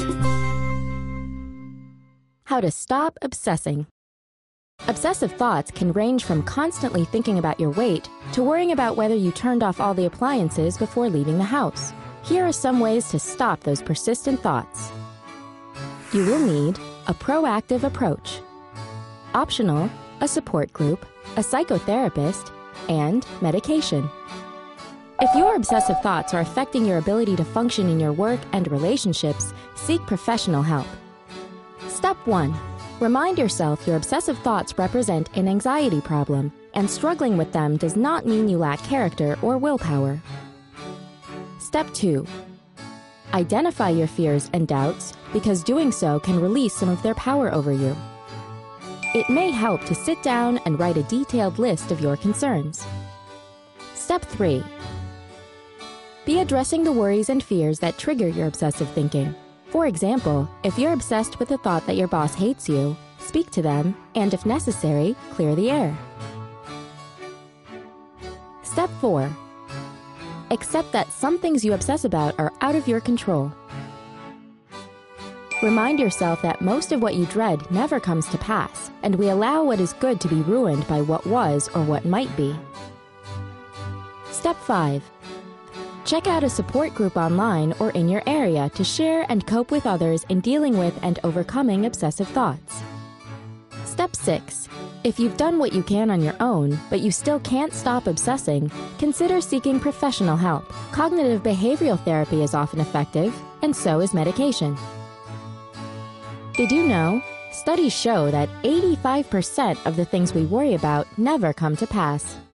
How to stop obsessing. Obsessive thoughts can range from constantly thinking about your weight to worrying about whether you turned off all the appliances before leaving the house. Here are some ways to stop those persistent thoughts. You will need a proactive approach. Optional, a support group, a psychotherapist, and medication. If your obsessive thoughts are affecting your ability to function in your work and relationships, seek professional help. Step 1. Remind yourself your obsessive thoughts represent an anxiety problem, and struggling with them does not mean you lack character or willpower. Step 2. Identify your fears and doubts, because doing so can release some of their power over you. It may help to sit down and write a detailed list of your concerns. Step 3. Be addressing the worries and fears that trigger your obsessive thinking. For example, if you're obsessed with the thought that your boss hates you, speak to them, and if necessary, clear the air. Step 4. Accept that some things you obsess about are out of your control. Remind yourself that most of what you dread never comes to pass, and we allow what is good to be ruined by what was or what might be. Step 5. Check out a support group online or in your area to share and cope with others in dealing with and overcoming obsessive thoughts. Step 6. If you've done what you can on your own, but you still can't stop obsessing, consider seeking professional help. Cognitive behavioral therapy is often effective, and so is medication. Did you know? Studies show that 85% of the things we worry about never come to pass.